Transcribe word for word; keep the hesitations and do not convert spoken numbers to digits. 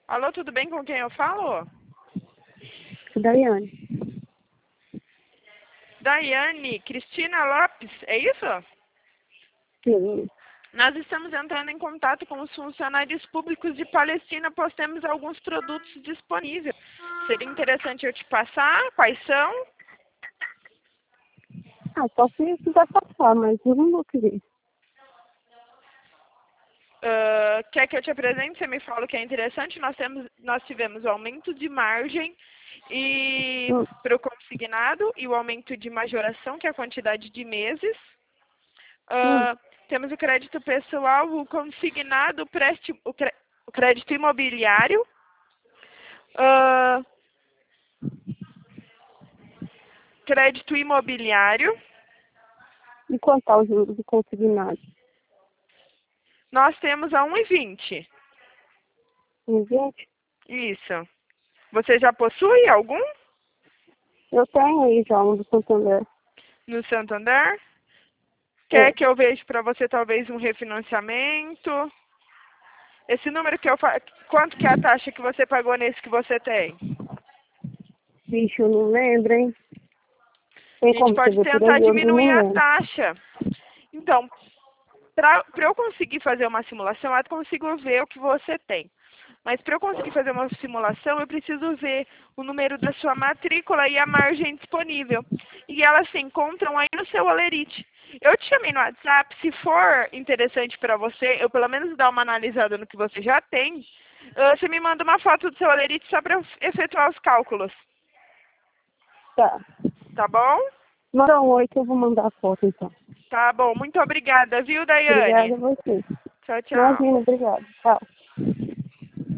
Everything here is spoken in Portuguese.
Alô, tudo bem? Com quem eu falo? Daiane. Daiane Cristina Lopes, é isso? Sim. Nós estamos entrando em contato com os funcionários públicos de Palestina, pois temos alguns produtos disponíveis. Seria interessante eu te passar? Quais são? Ah, só se quiser passar, mas eu não vou querer. Uh, quer que eu te apresente? Você me fala o que é interessante. Nós, temos, nós tivemos o aumento de margem e Hum. para o consignado e o aumento de majoração, que é a quantidade de meses. Hum. Uh, temos o crédito pessoal, o consignado, o, preste, o, cre, o crédito imobiliário. Uh, crédito imobiliário. E quanto ao juros do consignado? Nós temos a um e vinte. um vinte? Isso. Você já possui algum Eu tenho aí já um do Santander. no Santander? Quer É. que eu veja para você talvez um refinanciamento? Esse número que eu fa... Quanto que é a taxa que você pagou nesse que você tem? Vixe, eu não lembro, hein? A Tem gente como você pode ver por tentar aí? Eu não diminuir a lembro. taxa. Então, para eu conseguir fazer uma simulação, eu consigo ver o que você tem. Mas para eu conseguir fazer uma simulação, eu preciso ver o número da sua matrícula e a margem disponível. E elas se encontram aí no seu Olerite. Eu te chamei no WhatsApp, se for interessante para você, eu pelo menos dar uma analisada no que você já tem, ah, você me manda uma foto do seu Olerite só para eu efetuar os cálculos. Tá. Tá bom? Manda um oi que eu vou mandar a foto, então. Tá bom. Muito obrigada, viu, Obrigada Daiane? a você. Tchau, tchau. Imagina, obrigada. Tchau.